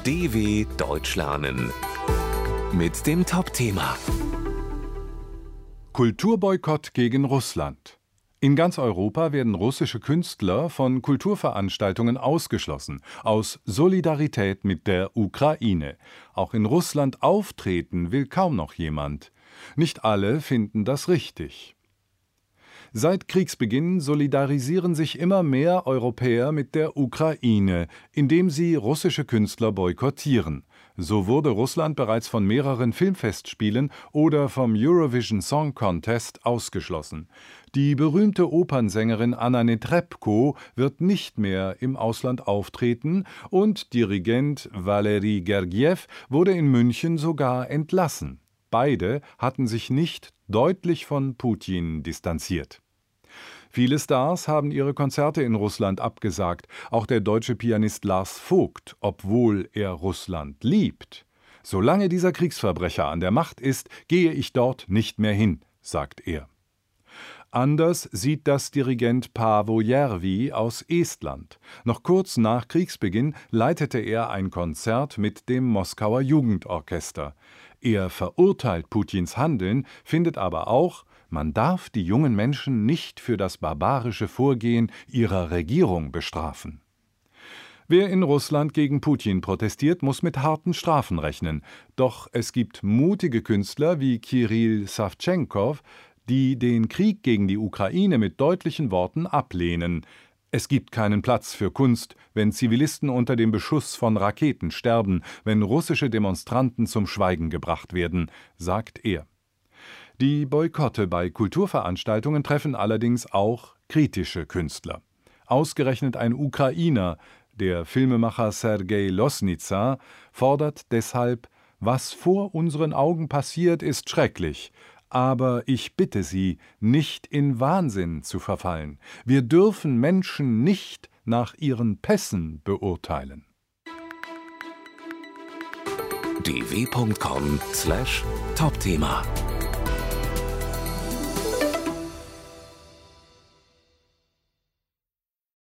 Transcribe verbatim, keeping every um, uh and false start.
D W Deutsch lernen mit dem Top-Thema Kulturboykott gegen Russland. In ganz Europa werden russische Künstler von Kulturveranstaltungen ausgeschlossen, aus Solidarität mit der Ukraine. Auch in Russland auftreten will kaum noch jemand. Nicht alle finden das richtig. Seit Kriegsbeginn solidarisieren sich immer mehr Europäer mit der Ukraine, indem sie russische Künstler boykottieren. So wurde Russland bereits von mehreren Filmfestspielen oder vom Eurovision Song Contest ausgeschlossen. Die berühmte Opernsängerin Anna Netrebko wird nicht mehr im Ausland auftreten und Dirigent Valery Gergiev wurde in München sogar entlassen. Beide hatten sich nicht deutlich von Putin distanziert. Viele Stars haben ihre Konzerte in Russland abgesagt, auch der deutsche Pianist Lars Vogt, obwohl er Russland liebt. Solange dieser Kriegsverbrecher an der Macht ist, gehe ich dort nicht mehr hin, sagt er. Anders sieht das Dirigent Paavo Järvi aus Estland. Noch kurz nach Kriegsbeginn leitete er ein Konzert mit dem Moskauer Jugendorchester. Er verurteilt Putins Handeln, findet aber auch, man darf die jungen Menschen nicht für das barbarische Vorgehen ihrer Regierung bestrafen. Wer in Russland gegen Putin protestiert, muss mit harten Strafen rechnen. Doch es gibt mutige Künstler wie Kirill Savtschenkov, die den Krieg gegen die Ukraine mit deutlichen Worten ablehnen. Es gibt keinen Platz für Kunst, wenn Zivilisten unter dem Beschuss von Raketen sterben, wenn russische Demonstranten zum Schweigen gebracht werden, sagt er. Die Boykotte bei Kulturveranstaltungen treffen allerdings auch kritische Künstler. Ausgerechnet ein Ukrainer, der Filmemacher Sergei Losnitsa, fordert deshalb: Was vor unseren Augen passiert, ist schrecklich. Aber ich bitte Sie, nicht in Wahnsinn zu verfallen. Wir dürfen Menschen nicht nach ihren Pässen beurteilen. d w punkt com slash Top-Thema